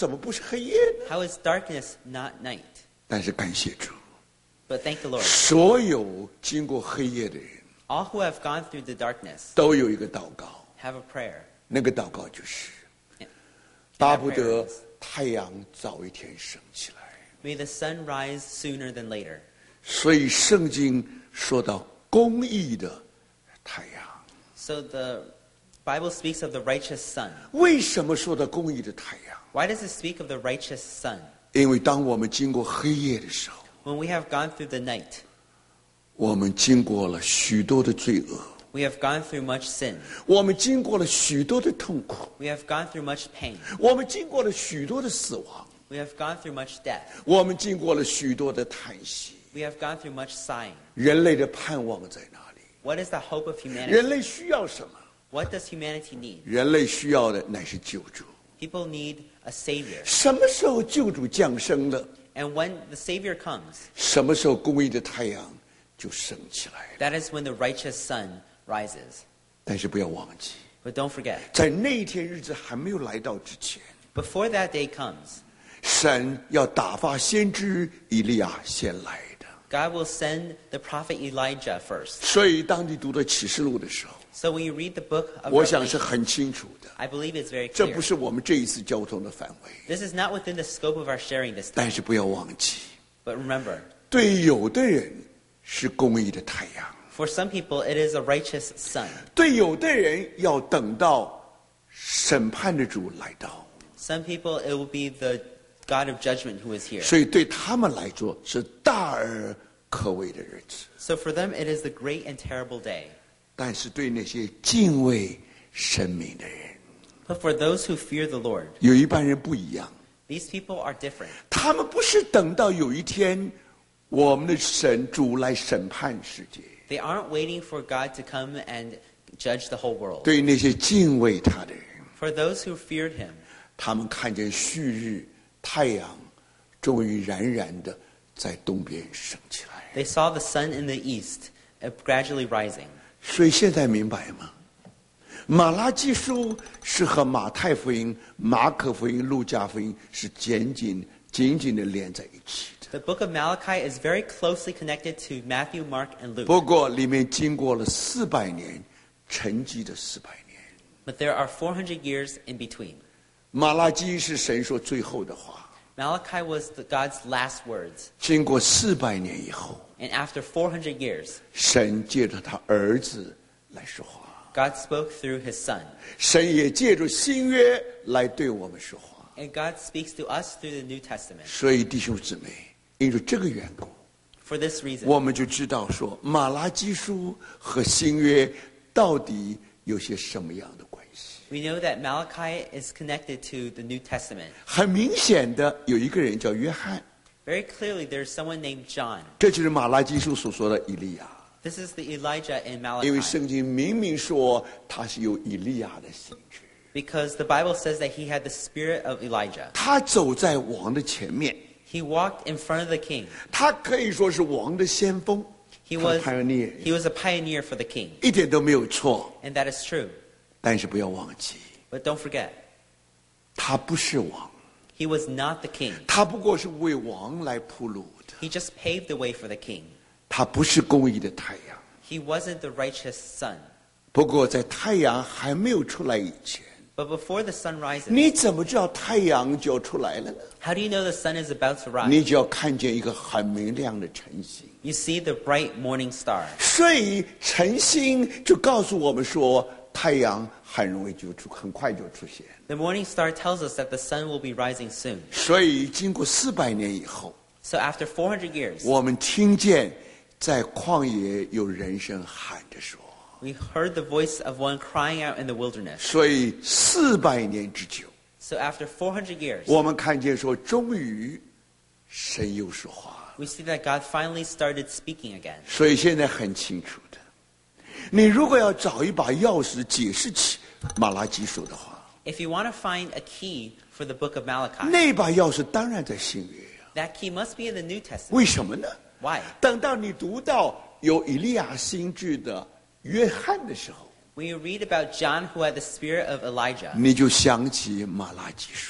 怎么不是黑夜呢？ How is darkness not night? 但是感谢主， But thank the Lord. 所有经过黑夜的人 All who have gone through the darkness 都有一个祷告， have a prayer. 那个祷告就是： And 巴 that 不 prayer 得 is, 太阳早一天升起来。 May the sun rise sooner than later. 所以圣经说到公义的太阳。 So the Bible speaks of the righteous sun. 为什么说到公义的太阳？ Why does it speak of the righteous sun? 因为当我们经过黑夜的时候， When we have gone through the night, 我们经过了许多的罪恶， we have gone through much sin. 我们经过了许多的痛苦， We have gone through much pain. 我们经过了许多的死亡， We have gone through much death. 我们经过了许多的叹息。 We have gone through much sighing. 人类的盼望在哪里？ What is the hope of humanity? 人类需要什么？ What does humanity need? 人类需要的乃是救主。 People need a savior. 什么时候救主降生了？ And when the savior comes, 什么时候公义的太阳就升起来了？ that is when the righteous sun rises. 但是不要忘记， But don't forget, 在那一天日子还没有来到之前， before that day comes, 神要打发先知以利亚先来的。 God will send the prophet Elijah first. 所以当你读到启示录的时候， So when you read the book of 我想是 Revelation, 很清楚的， I believe it's very 这 clear. 不是我们这一次交通的范围。 This is not within the scope of our sharing this time. 但是不要忘记， But remember, 对有的人是公义的太阳， for some people it is a righteous sun. 对有的人要等到审判的主来到， Some people it will be the God of judgment who is here. 所以对他们来说是大而可畏的日子。 So for them it is the great and terrible day. 但是对那些敬畏神明的人， But for those who fear the Lord, 有一般人不一样， these people are different. 他们不是等到有一天我们的神主来审判世界。 They aren't waiting for God to come and judge the whole world. 对那些敬畏他的人， For those who feared him, 他们看见旭日太阳终于冉冉的在东边升起来。 they saw the sun in the east gradually rising. 所以现在明白吗？马拉基书是和马太福音、马可福音、路加福音是紧紧的连在一起的。 The book of Malachi is very closely connected to Matthew, Mark, and Luke. 不过里面经过了400年，沉寂的400年。 But there are 400 years in between. 马拉基是神说最后的话， Malachi was God's last words. 经过400年以后， And after 400 years, 神借着他儿子来说话， God spoke through his son. 神也借着新约来对我们说话。 And God speaks to us through the New Testament. 所以弟兄姊妹，因着这个缘故， For this reason, 我们就知道说马拉基书和新约到底有些什么样的关系。 we know that Malachi is connected to the New Testament. 很明显的，有一个人叫约翰， Very clearly, there's someone named John. 这就是马拉基书所说的以利亚。 This is the Elijah in 因为 Malachi. 圣经明明说他是有以利亚的性质， Because the Bible says that he had the spirit of Elijah. 他走在王的前面， He walked in front of the king. 他可以说是王的先锋， He 他的 was, pioneer， he was a pioneer for the king. 一点都没有错。 And that is true. 但是不要忘记， But don't forget, 他不是王， he was not the king. 他不过是为王来铺路的， He just paved the way for the king. 他不是公义的太阳。 He wasn't the righteous sun. 不过在太阳还没有出来以前， But before the sun rises, 你怎么知道太阳就要出来了呢？ how do you know the sun is about to rise? 你就要看见一个很明亮的晨星。 You see the bright morning star. 所以晨星就告诉我们说，太阳很快就出现。 The morning star tells us that the sun will be rising soon. 所以经过400年以后， So after 400 years, 我们听见在旷野有人声喊着说， we heard the voice of one crying out in the wilderness. 所以400年之久， So after 400 years, 我们看见说，终于神又说话。 we see that God finally started speaking again. 所以现在很清楚的，你如果要找一把钥匙解释起马拉基书的话， If you want to find a key for the book of Malachi, 那把钥匙当然在新约呀。 that key must be in the New Testament. 为什么呢？ Why? 等到你读到有以利亚心智的约翰的时候， When you read about John who had the spirit of Elijah, 你就想起马拉基书。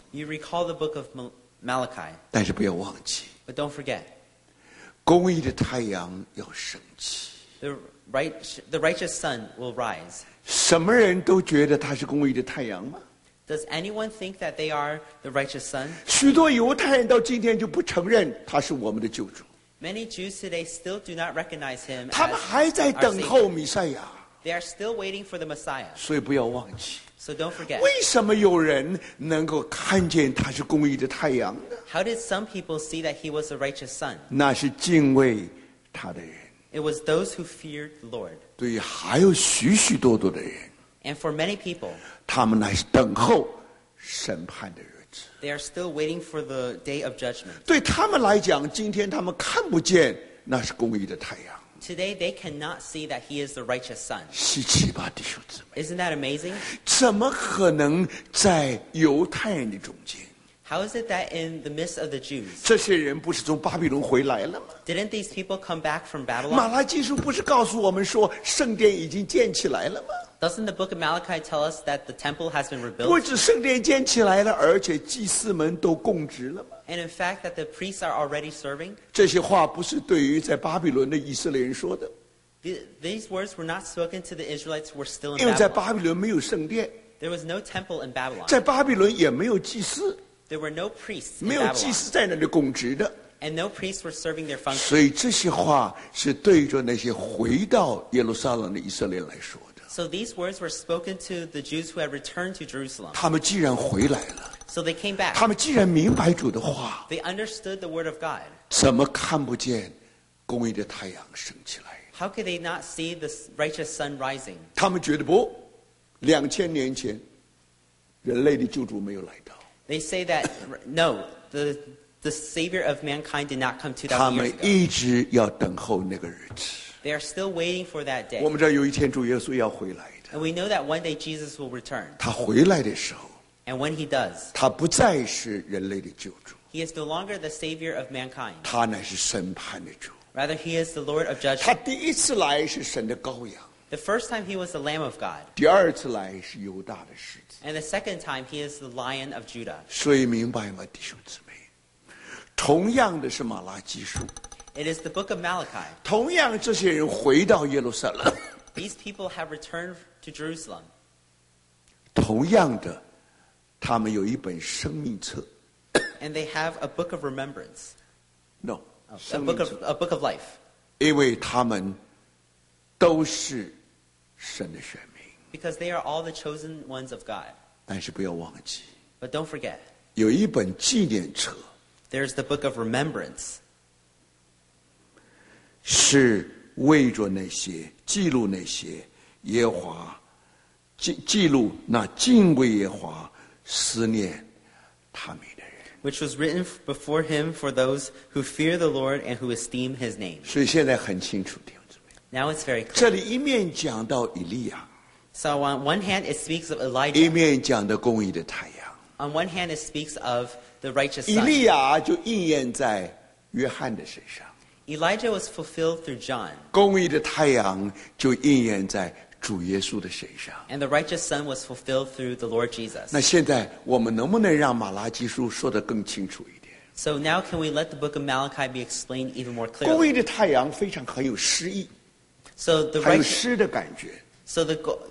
You recall the book of Malachi, 但是不要忘记， but don't forget, 公义的太阳要升起。 the righteous sun will rise. 什么人都觉得他是公义的太阳吗？ Does anyone think that they are the righteous sun? 许多犹太人到今天就不承认他是我们的救主， Many Jews today still do not recognize him 他们 as 还在 our 等候 Savior. 弥赛亚。 They are still waiting for the Messiah. 所以不要忘记， So don't forget. 为什么有人能够看见他是公义的太阳呢？ How did some people see that he was the righteous son? 那是敬畏他的人。 It was those who feared the Lord. 对于还有许许多多的人， And for many people, 他们乃是等候审判的日子。 they are still waiting for the day of judgment. 对他们来讲，今天他们看不见那是公义的太阳。 Today, they cannot see that he is the righteous son. 稀奇吧，弟兄姊妹！ Isn't that amazing? 怎么可能在犹太人的中间？ How is it that in the midst of the Jews, 这些人不是从巴比伦回来了吗？ didn't these people come back from 马 Babylon? 拉基书不是告诉我们说圣殿已经建起来了吗？ Doesn't the book of Malachi tell us that the temple has been 不 rebuilt? 止圣殿建起来了，而且祭司们都供职了吗？ And in fact, that the priests are already serving? 这些话不是对于在巴比伦的以色列人说的， These words were not spoken to the Israelites who were still in 因为在 Babylon. 巴比伦没有圣殿， There was no temple in Babylon. 在巴比伦也没有祭司， There were no priests in 没有祭 Babylon. 司在那里供职的。 And no priests were serving their function. 所以这些话是对着那些回到耶路撒冷的以色列人来说的。 So these words were spoken to the Jews who had returned to Jerusalem. 他们既然回来了， So they came back. 他们既然明白主的话， They understood the word of God. 怎么看不见公义的太阳升起来？ How could they not see the righteous sun rising? 他们觉得不，2000年前人类的救主没有来到， They say that, no, the Savior of mankind did not come 他 2,000 years 们 ago. 一直要等候那个日子。 They are still waiting for that 我 day. 们知道有一天主耶稣要回来的， And we know that one day Jesus will return. 他回来的时候， And when he does, 他不再是人类的救主， he is no longer the Savior of mankind. 他乃是审判的主。 Rather, he is the Lord of 他 judgment. 第一次来是神的羔羊， The first time he was the Lamb of God. 第二次来是犹大的狮子。 And the second time he is the Lion of Judah. 所以明白吗，弟兄姊妹？同样的是马拉基书， It is the book of Malachi. 同样这些人回到耶路撒冷， These people have returned to Jerusalem. 同样的，他们有一本生命册 And they have a book of remembrance. ，no， A 生命 book 册， of life. 因为他们都是神的选民。 Because they are all the chosen ones of God. 但是不要忘记， But don't forget, 有一本纪念册 there's the book of remembrance. 是为着那些记录那些耶和华记录那敬畏耶和华思念他名的人。 Which was written before him for those who fear the Lord and who esteem his name. 所以现在很清楚，弟兄姊妹， Now it's very 这 clear. 里一面讲到以利亚， So on one hand, it speaks of 一 Elijah. 面讲到公义的太阳。 On one hand, it speaks of the righteous 以 son. 利亚就应验在约翰的身上， Elijah was fulfilled through John. 公义的太阳就应验在主耶稣的身上。 And the righteous son was fulfilled through the Lord Jesus. 那现在我们能不能让马拉基书说得更清楚一点？ So now can we let the book of Malachi be explained even more 公 clearly? 义的太阳非常很有诗意， So the 还有 righteous, 诗的感觉。 so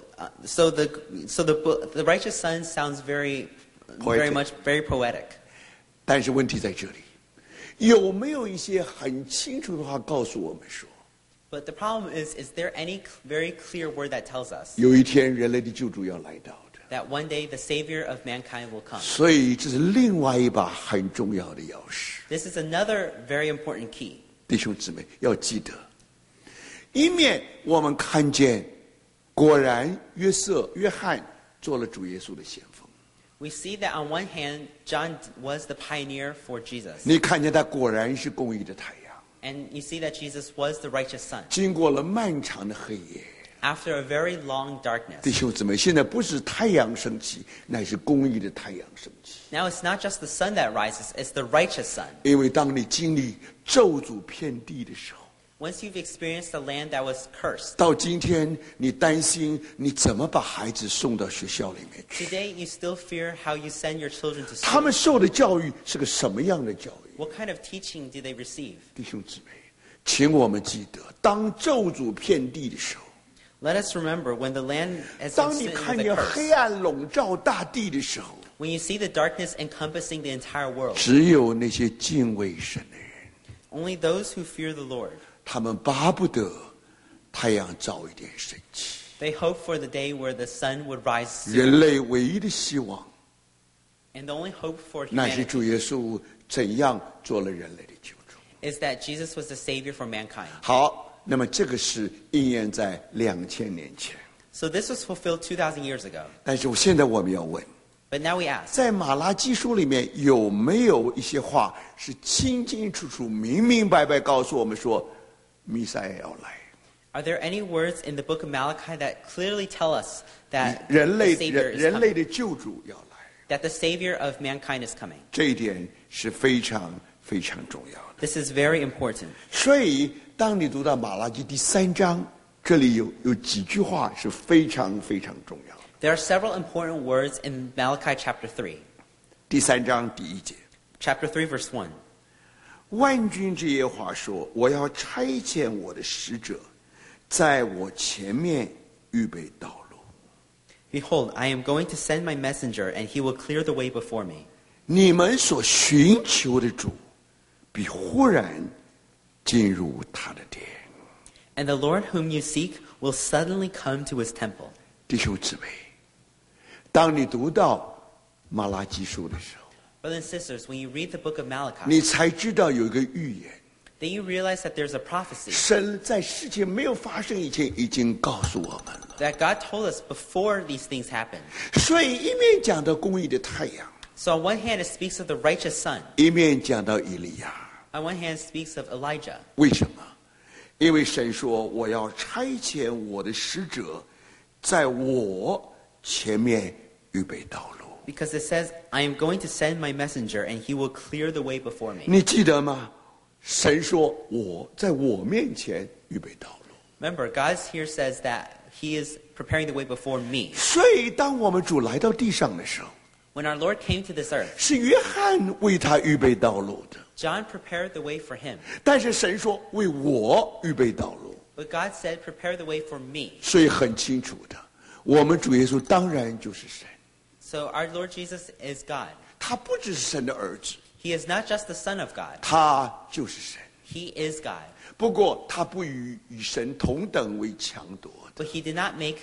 the righteous son sounds very poetic. 但是问题在这里，有没有一些很清楚的话告诉我们说， But the problem is there any very clear word that tells us 有一天人类的救主要来到的？ that one day the Savior of mankind will come? 所以这是另外一把很重要的钥匙。 This is another very important key. 弟兄姊妹要记得，一面我们看见，果然约翰做了主耶稣的先锋， We see that on one hand, John was the pioneer for Jesus. 你看见他果然是公义的太阳， And you see that Jesus was the righteous son. 经过了漫长的黑夜。 After a very long 弟 darkness. 兄姊妹，现在不是太阳升起，乃是公义的太阳升起。 Now it's not just the sun that rises, it's the righteous sun. 因为当你经历咒诅遍地的时候， Once you've experienced a land that was cursed, 到今天你担心你怎么把孩子送到学校里面去， today you still fear how you send your children to 他们 school. 受的教育是个什么样的教育？ What kind of teaching do they receive? 弟兄姊妹，请我们记得，当咒诅遍地的时候， Let us remember when the land has 当 been 你 smitten 看 with 见 a curse, 黑暗笼罩大地的时候， when you see the darkness encompassing the entire world, 只有那些敬畏神的人， only those who fear the Lord, 他们巴不得太阳早一点升起。 they hope for the day where the sun would rise soon. 人类唯一的希望， And the only hope for 那是 humanity 主耶稣怎样做了人类的救主。 is that Jesus was the Savior for mankind. 好，那么这个是应验在2000年前。 So this was fulfilled 2,000 years ago. 但是现在我们要问， But now we ask, 在马拉基书里面有没有一些话是清清楚楚、明明白白告诉我们说，弥赛亚要来， are there any words in the book of Malachi that clearly tell us that 人 the 类 Savior is 人类 coming? 的救主要来， That the Savior of mankind is coming. 这一点是非常非常重要的。 This is very important. 所以，当你读到马拉基第3章，这里有几句话是非常非常重要的。 There are several important words in Malachi chapter 3. 第3章第1节， Chapter 3, verse 1. 万军之耶和华说：“我要差遣我的使者，在我前面预备道路。 Behold, I am going to send my messenger, and he will clear the way before me. 你们所寻求的主，必忽然进入他的殿。” And the Lord whom you seek will suddenly come to his temple. 弟兄姊妹，当你读到马拉基书的时候， Brothers and sisters, when you read the book of Malachi, 你才知道有一个预言。 then you realize that there's a prophecy 神在事情没有发生以前已经告诉我们了。 that God told us before these things happened. 所以一面讲到公义的太阳， So on one hand, it speaks of the righteous sun. 一面讲到以利亚。 On one hand, it speaks of Elijah. 为什么？因为神说：“我要差遣我的使者，在我前面预备道路。 Because it says, I am going to send my messenger, and he will clear the way before ”me. 你记得吗？神说：“我在我面前预备道路。 Remember, God here says that he is preparing the way before me. ” 所以，当我们主来到地上的时候， When our Lord came to this earth, 是约翰为他预备道路的。 John prepared the way for him. 但是神说：“为我预备道路。” But God said, prepare the way for me. 所以很清楚的，我们主耶稣当然就是神， So our Lord Jesus is God. 他不只是神的儿子， He is not just the Son of God. 他就是神。 He is God. 不过他不与神同等为强夺的， But he did not make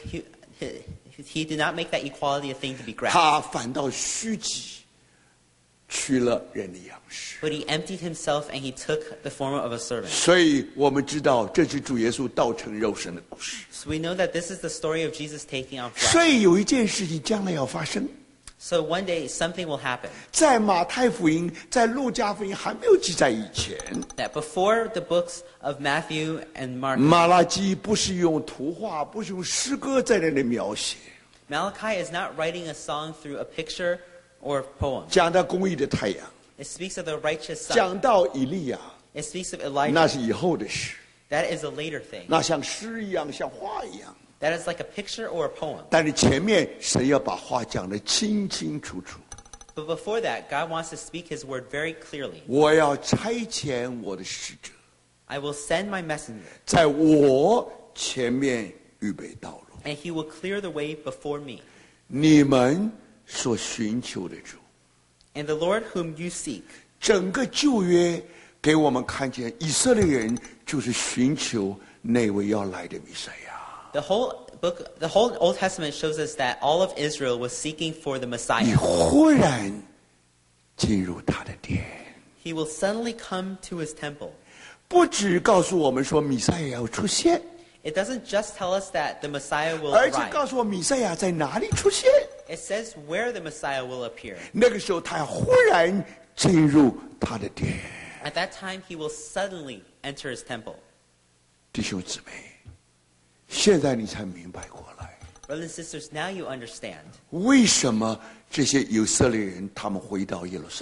that equality a thing to be grasped. 他反倒虚己，取了人的样式。 But he emptied himself and he took the form of a servant. 所以我们知道这是主耶稣道成肉身的故事。 So we know that this is the story of Jesus taking on 所 flesh. 以有一件事情将来要发生， So one day something will happen. 在马太福音、在路加福音还没有记载以前， That before the books of Matthew and Mark, 马拉基不是用图画，不是用诗歌在那里描写， Malachi is not writing a song through a picture or poem. 讲到公义的太阳， It speaks of the righteous son. 讲到以利亚， It speaks of 那 Elijah. 是以后的事， That is a later thing. 那像诗一样，像画一样。 That is like a picture or a poem. 但是前面神要把话讲得清清楚楚。 But before that, God wants to speak his word very clearly. 我要差遣我的使者， I will send my messenger, 在我前面预备道路。 and he will clear the way before me. 你们所寻求的主， And the Lord whom you seek. 整个旧约给我们看见，以色列人就是寻求那位要来的弥赛亚。 The whole Old Testament shows us that all of Israel was seeking for the 你 Messiah. 忽然进入他的殿， He will suddenly come to his temple. 不只告诉我们说弥赛亚要出现， It doesn't just tell us that the Messiah will 而且 arrive. 告诉我弥赛亚在哪里出现。 It says where the Messiah will appear. 那个时候，他忽然进入他的殿。 At that time, he will suddenly enter his temple. 弟兄姊妹，现在你才明白过来， Brothers and sisters, now you understand 为什么这些以色列人他们回到耶路撒冷？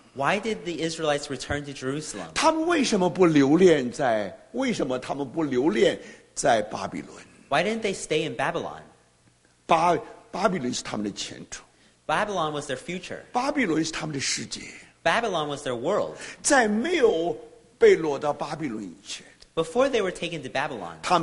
Why did the Israelites return to Jerusalem? 他们为什么不留恋在？为什么他们不留恋在巴比伦？ Why didn't they stay in Babylon? 巴比伦是他们的前途， Babylon was their future. 巴比伦是他们的世界。 Babylon was their world. 在没有被落到巴比伦以前， Before they were taken to Babylon, 他们